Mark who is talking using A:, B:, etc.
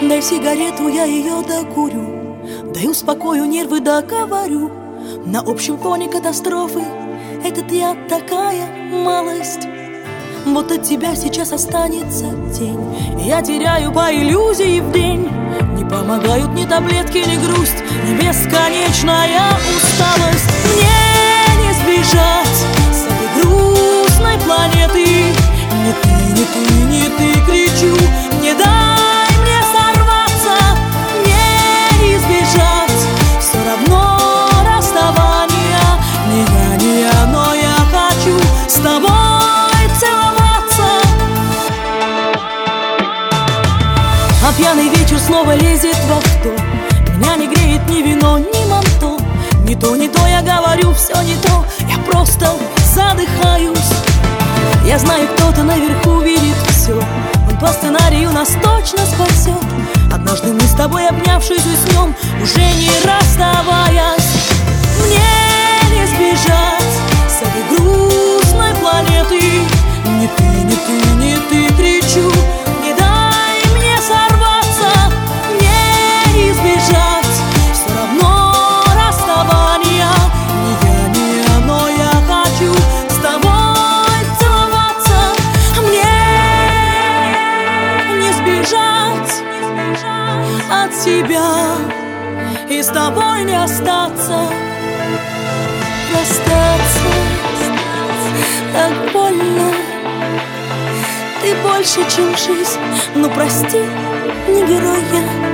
A: Дай сигарету, я ее докурю, дай успокою нервы, договорю. На общем фоне катастрофы этот я такая малость. Вот от тебя сейчас останется тень. Я теряю по иллюзии в день. Не помогают ни таблетки, ни грусть, ни бесконечная усталость. Мне не сбежать с этой грустной планеты. Не ты, не ты, не ты, кричу, не дай мне сорваться. Мне не избежать все равно расставания. Не я, но я хочу с тобой целоваться. А пьяный вечер снова лезет в авто. Меня не греет ни вино, ни манто. Не то, я говорю, все не то. Я просто задыхаюсь. Я знаю, кто-то наверху видит все. Он по сценарию нас точно спасет. Однажды мы с тобой, обнявшись, уснем, уже не расставаясь. Мне не сбежать с этой грустной планеты. Не ты, не ты, не ты, кричу, не дай мне сорваться. Мне не избежать все равно расставания. Не я, но я хочу с тобой целоваться. Мне не сбежать от тебя и с тобой не остаться. Расстаться так больно. Ты больше, чем жизнь. Ну прости, не герой я.